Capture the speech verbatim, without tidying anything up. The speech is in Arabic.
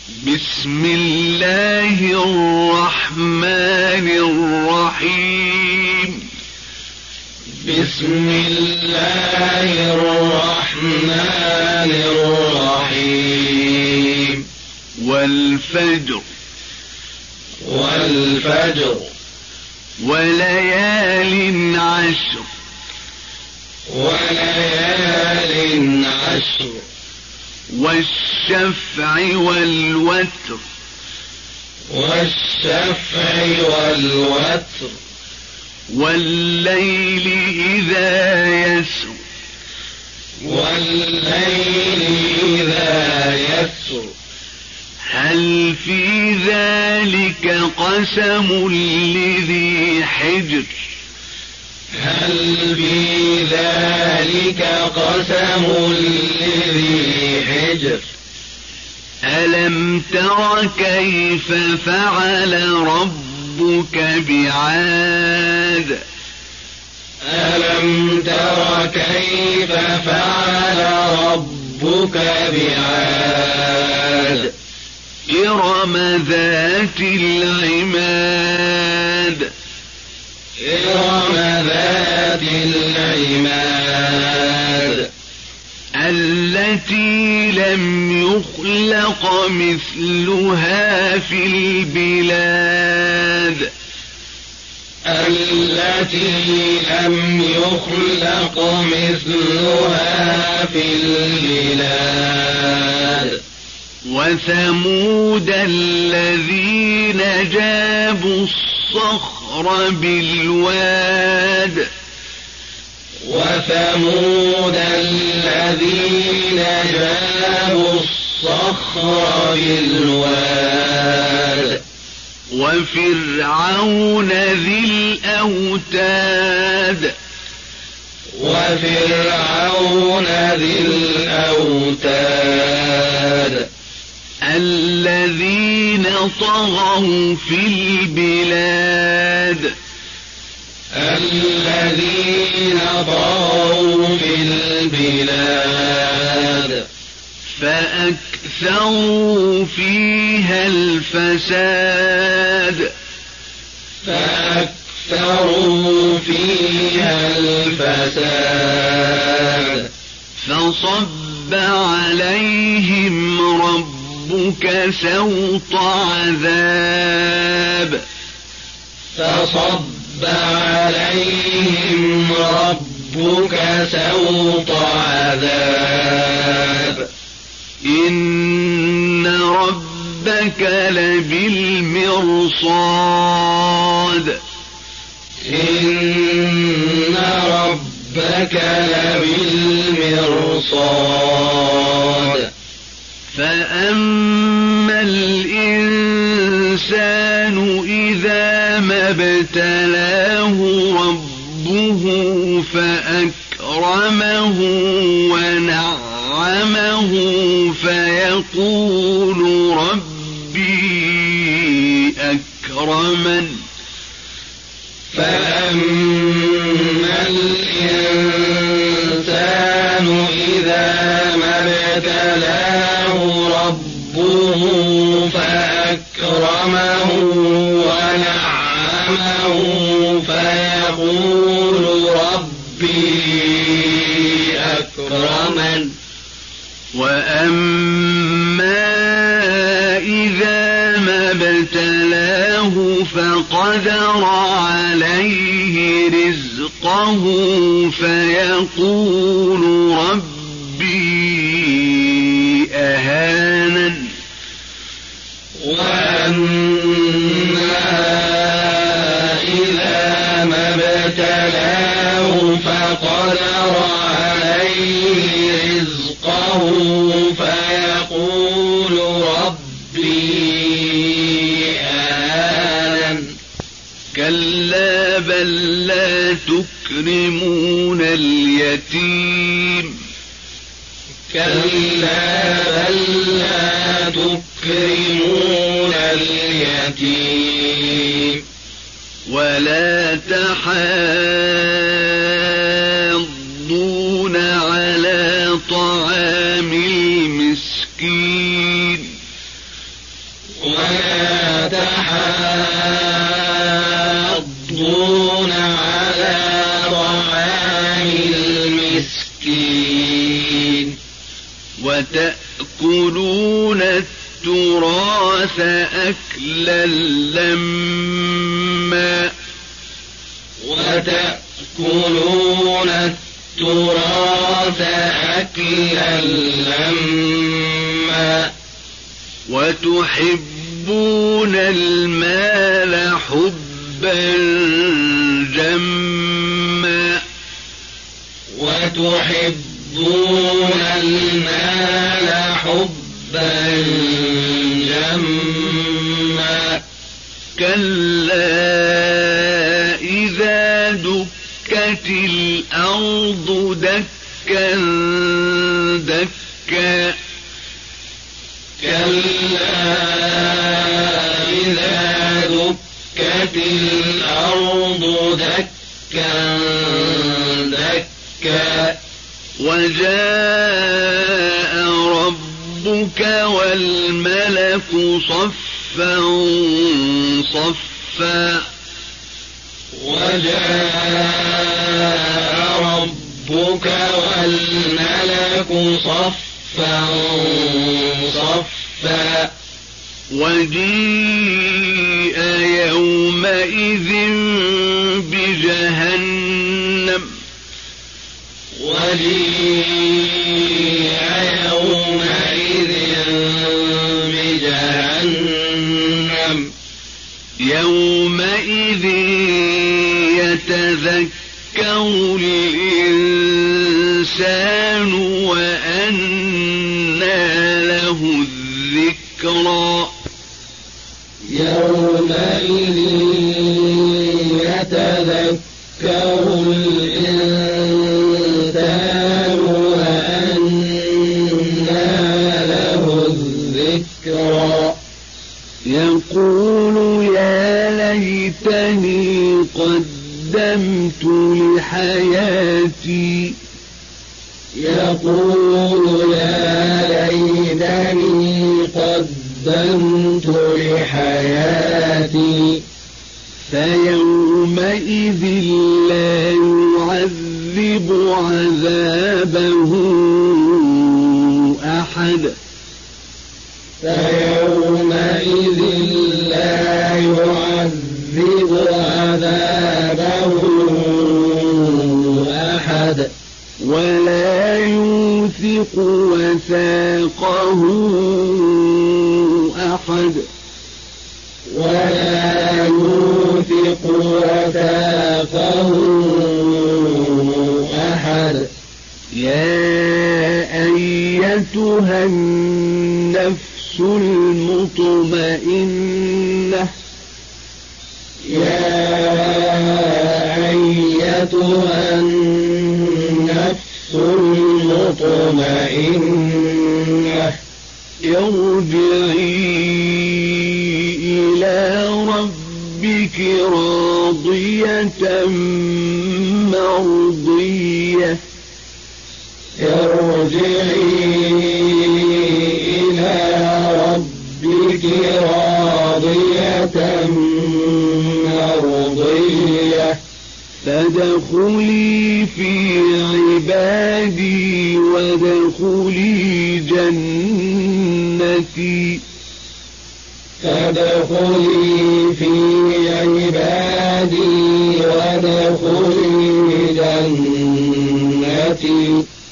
بسم الله الرحمن الرحيم. بسم الله الرحمن الرحيم. والفجر والفجر وليال عشر وليال عشر والشفع والوتر والشفع والوتر والليل إذا يسر والليل إذا يسر هل في ذلك قسم لذي حجر هل في ذلك قسم لذي حجر ألم تر كيف فعل ربك بعاد ألم تر كيف فعل ربك بعاد إرم ذات العماد إرم ذات العماد التي لم يخلق مثلها في البلاد التي لم يخلق مثلها في البلاد وثمود الذين جابوا الصخر بالواد وثمود الذين جابوا الصخر بالواد وفرعون ذي الأوتاد وفرعون ذي الأوتاد الذين طغوا في البلاد الذين طغوا في البلاد فأكثروا فيها الفساد فأكثروا فيها الفساد فصب عليهم ربك سوط عذاب فصب عليهم ربك سوط عذاب إن ربك لبالمرصاد إن ربك لبالمرصاد فأما الإنسان إذا ما ابتلاه ربه فأكرمه ونعمه فيقول ربي أكرمن فأما الإنسان إذا ما ابتلاه ربه فأكرمه ونعمه فيقول ربي أكرمن وأما إذا ما ابتلاه فقدر عليه رزقه فيقول ربي أهانن وأما إذا ما ابتلاه فقدر عليه رزقه فيقول ربي أهانن كلا بل لا تكرمون اليتيم كلا بل لا تكرمون اليتيم ولا تحاضون على طعام المسكين تحاضون على طعام المسكين وتأكلون التراث أكلا لما وتأكلون التراث أكلا لما وتحبون المال حبا جما وتحبون المال حبا جما كلا إذا دكت الأرض دكا دكا كلا إذا دكت الأرض دكا دكا وجاء ربك والملك صفا صفا وجاء ربك والملك صفا صفا وجيء يومئذ بجهنم وجيء يومئذ بجهنم يومئذ يتذكر الإنسان وأنى له الذكرى يومئذ يتذكر الإنسان وأنى له الذكرى يقول يا ليتني قدمت لحياتي يقول يا ليتني قدمت لحياتي فيومئذ لا يعذب عذابه أحد فيومئذ لا يعذب عذابه أحد ولا يوثق وثاقه أحد ولا يوثق وثاقه أحد يا أيتها النفس المطمئنة يا أيتها النفس المطمئنة ارجعي إلى ربك راضية مرضية ارجعي إلى ربك راضية مرضية فادخلي في عبادي وادخلي جنتي فادخلي في عبادي وادخلي جنتي